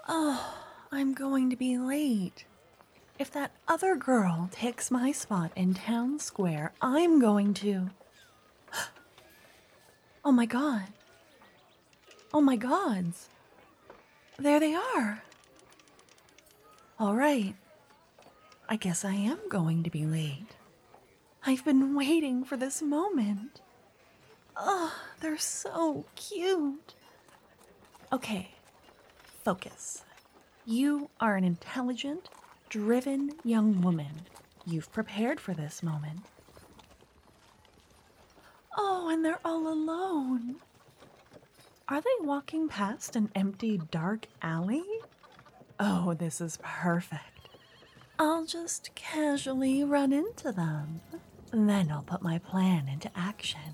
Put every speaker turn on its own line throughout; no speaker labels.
Oh, I'm going to be late. If that other girl takes my spot in town square, I'm going to. Oh my god. Oh my gods. There they are. All right. I guess I am going to be late. I've been waiting for this moment. Oh, they're so cute. Okay, focus. You are an intelligent, driven young woman. You've prepared for this moment. Oh, and they're all alone. Are they walking past an empty, dark alley? Oh, this is perfect. I'll just casually run into them. Then I'll put my plan into action.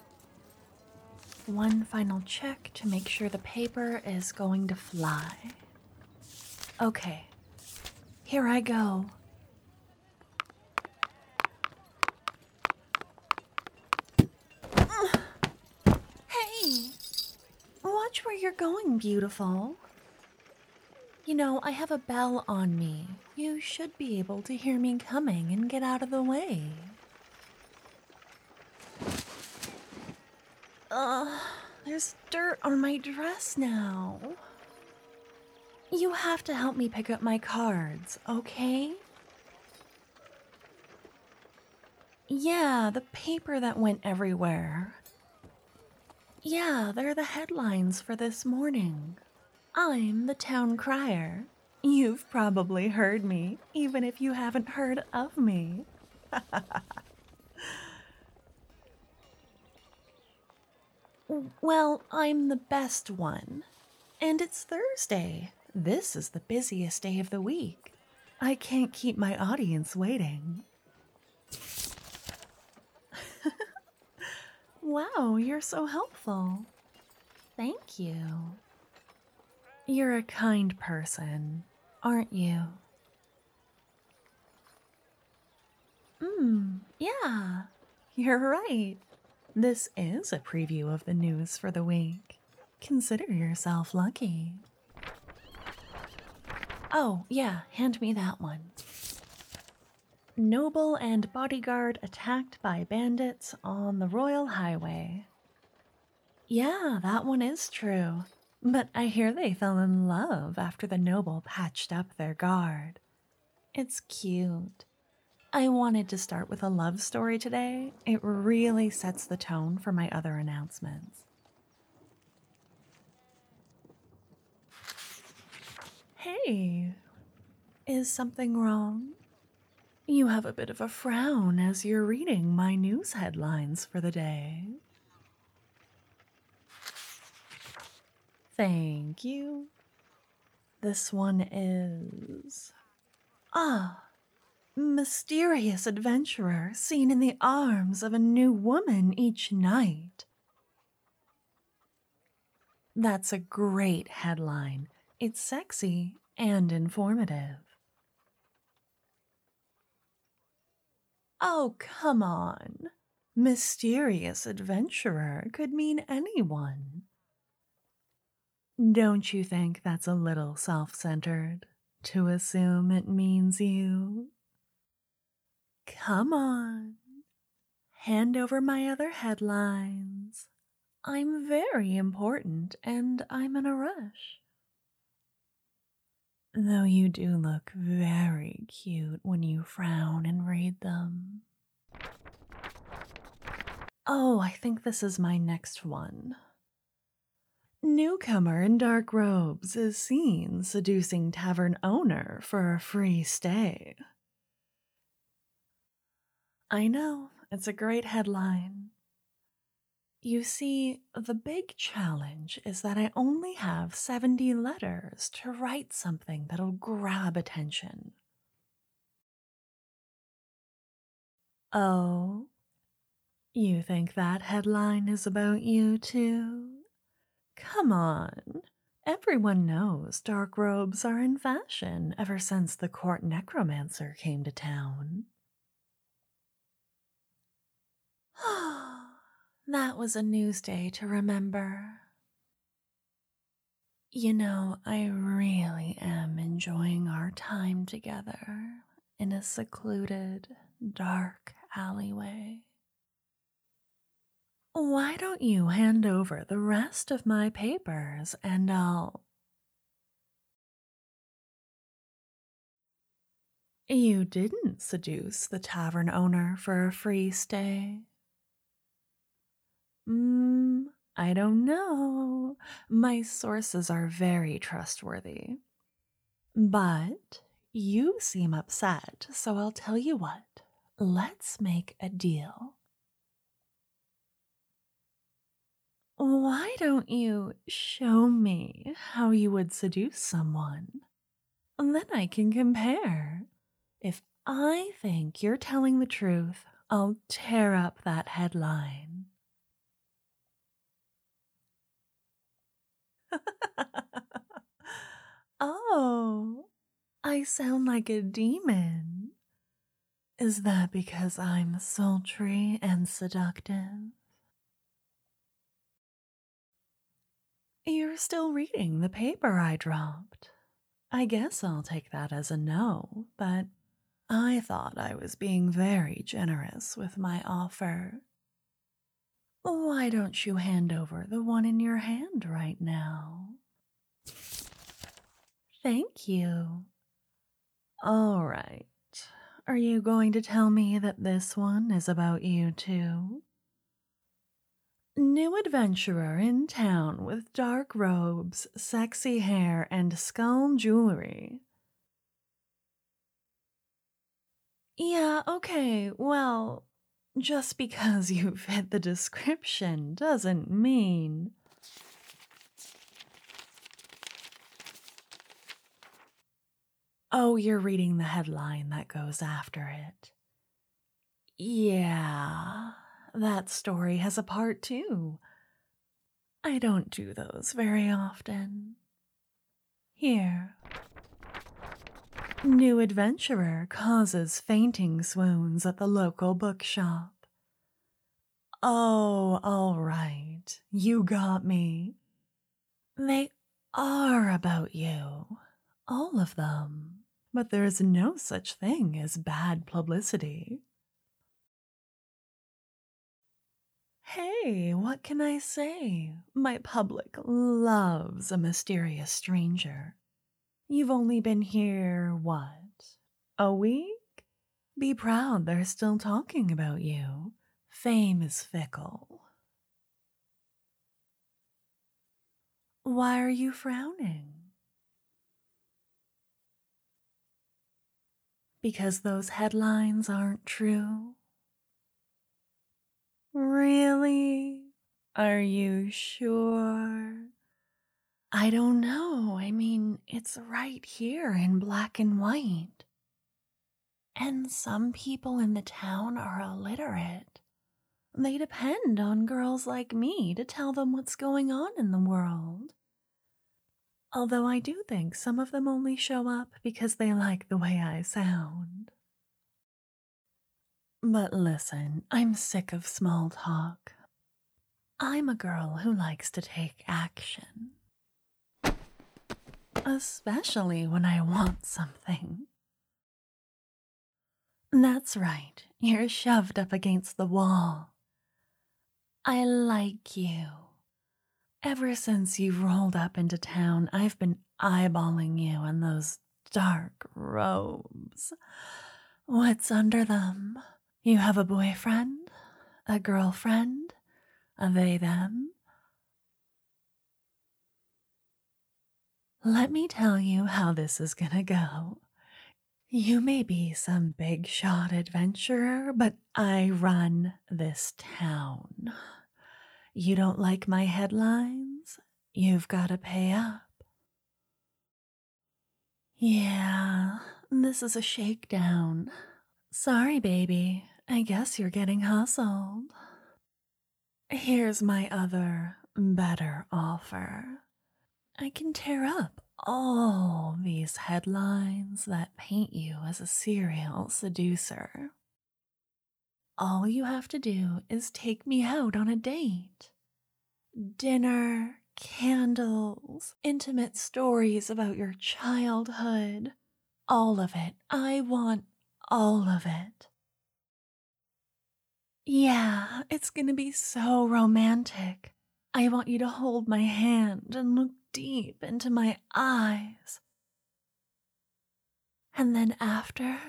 One final check to make sure the paper is going to fly. Okay, here I go. Hey! Watch where you're going, beautiful. You know, I have a bell on me. You should be able to hear me coming and get out of the way. Ugh, there's dirt on my dress now. You have to help me pick up my cards, okay? Yeah, the paper that went everywhere. Yeah, they're the headlines for this morning. I'm the town crier. You've probably heard me, even if you haven't heard of me. Well, I'm the best one. And it's Thursday. This is the busiest day of the week. I can't keep my audience waiting. Wow, you're so helpful. Thank you. You're a kind person, aren't you? Yeah, you're right. This is a preview of the news for the week. Consider yourself lucky. Oh, yeah, hand me that one. Noble and bodyguard attacked by bandits on the Royal Highway. Yeah, that one is true. But I hear they fell in love after the noble patched up their guard. It's cute. I wanted to start with a love story today. It really sets the tone for my other announcements. Hey, is something wrong? You have a bit of a frown as you're reading my news headlines for the day. Thank you. This one is. Mysterious adventurer seen in the arms of a new woman each night. That's a great headline. It's sexy and informative. Oh, come on. Mysterious adventurer could mean anyone. Don't you think that's a little self-centered to assume it means you? Come on. Hand over my other headlines. I'm very important and I'm in a rush. Though you do look very cute when you frown and read them. Oh, I think this is my next one. Newcomer in dark robes is seen seducing tavern owner for a free stay. I know, it's a great headline. You see, the big challenge is that I only have 70 letters to write something that'll grab attention. Oh, you think that headline is about you too? Come on. Everyone knows dark robes are in fashion ever since the court necromancer came to town. That was a news day to remember. I really am enjoying our time together in a secluded, dark alleyway. Why don't you hand over the rest of my papers and I'll. You didn't seduce the tavern owner for a free stay. I don't know. My sources are very trustworthy. But you seem upset, so I'll tell you what. Let's make a deal. Why don't you show me how you would seduce someone? And then I can compare. If I think you're telling the truth, I'll tear up that headline. Oh, I sound like a demon. Is that because I'm sultry and seductive? You're still reading the paper I dropped. I guess I'll take that as a no, but I thought I was being very generous with my offer. Why don't you hand over the one in your hand right now? Thank you. All right. Are you going to tell me that this one is about you too? New adventurer in town with dark robes, sexy hair, and skull jewelry. Yeah, okay, well, just because you fit the description doesn't mean. Oh, you're reading the headline that goes after it. Yeah, that story has a part two. I don't do those very often. Here. New adventurer causes fainting swoons at the local bookshop. Oh, all right. You got me. They are about you. All of them. But there's no such thing as bad publicity. Hey, what can I say? My public loves a mysterious stranger. You've only been here, what? A week? Be proud they're still talking about you. Fame is fickle. Why are you frowning? Because those headlines aren't true? Really? Are you sure? I don't know. I mean, it's right here in black and white. And some people in the town are illiterate. They depend on girls like me to tell them what's going on in the world. Although I do think some of them only show up because they like the way I sound. But listen, I'm sick of small talk. I'm a girl who likes to take action. Especially when I want something. That's right, you're shoved up against the wall. I like you. Ever since you've rolled up into town, I've been eyeballing you in those dark robes. What's under them? You have a boyfriend? A girlfriend? A they them? Let me tell you how this is gonna go. You may be some big shot adventurer, but I run this town. You don't like my headlines? You've gotta pay up. Yeah, this is a shakedown. Sorry, baby. I guess you're getting hustled. Here's my other, better offer. I can tear up all these headlines that paint you as a serial seducer. All you have to do is take me out on a date. Dinner, candles, intimate stories about your childhood. All of it. I want all of it. Yeah, it's gonna be so romantic. I want you to hold my hand and look deep into my eyes. And then after,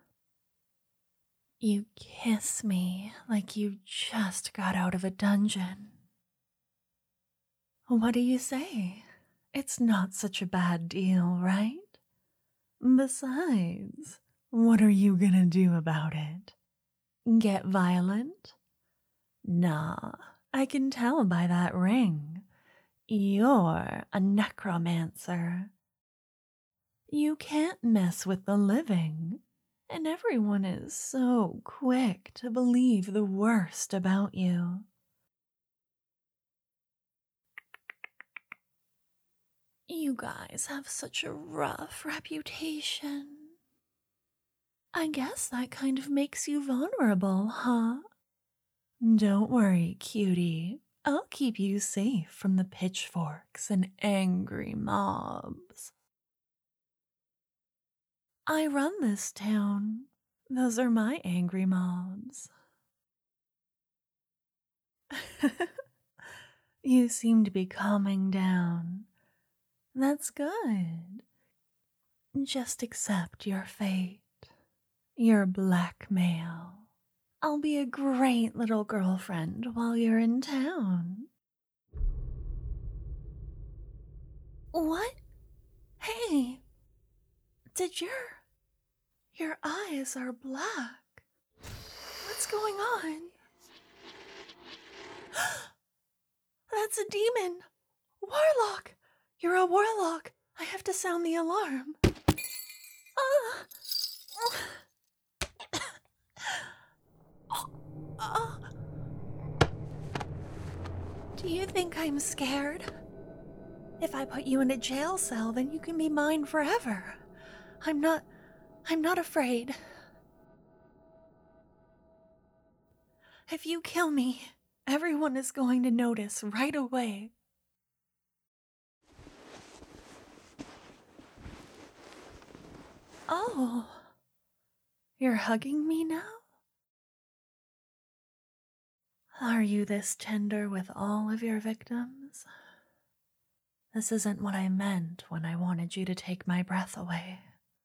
you kiss me like you just got out of a dungeon. What do you say? It's not such a bad deal, right? Besides, what are you gonna do about it? Get violent? Nah, I can tell by that ring. You're a necromancer. You can't mess with the living, and everyone is so quick to believe the worst about you. You guys have such a rough reputation. I guess that kind of makes you vulnerable, huh? Don't worry, cutie. I'll keep you safe from the pitchforks and angry mobs. I run this town. Those are my angry mobs. You seem to be calming down. That's good. Just accept your fate, your blackmail. I'll be a great little girlfriend while you're in town. What? Hey, did your eyes are black. What's going on? That's a demon. Warlock. You're a warlock. I have to sound the alarm. Ah. Ah. Do you think I'm scared? If I put you in a jail cell, then you can be mine forever. I'm not afraid. If you kill me, everyone is going to notice right away. Oh, you're hugging me now? Are you this tender with all of your victims? This isn't what I meant when I wanted you to take my breath away.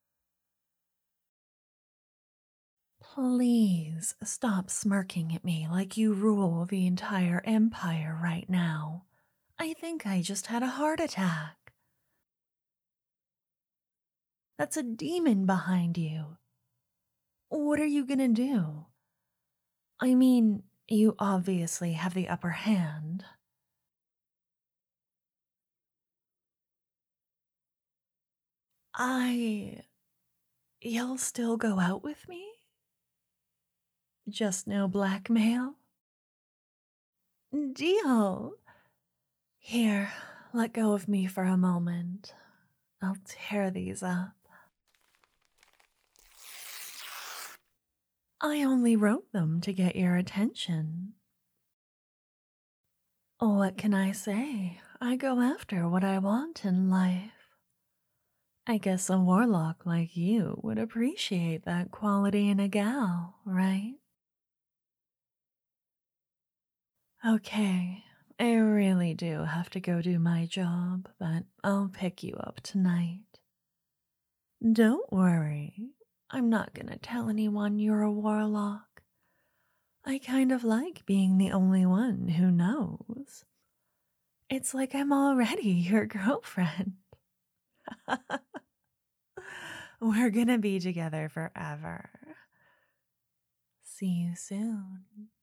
Please stop smirking at me like you rule the entire empire right now. I think I just had a heart attack. That's a demon behind you. What are you gonna do? I mean, you obviously have the upper hand. I. You'll still go out with me? Just no blackmail? Deal. Here, let go of me for a moment. I'll tear these up. I only wrote them to get your attention. What can I say? I go after what I want in life. I guess a warlock like you would appreciate that quality in a gal, right? Okay, I really do have to go do my job, but I'll pick you up tonight. Don't worry, I'm not gonna tell anyone you're a warlock. I kind of like being the only one who knows. It's like I'm already your girlfriend. We're gonna be together forever. See you soon.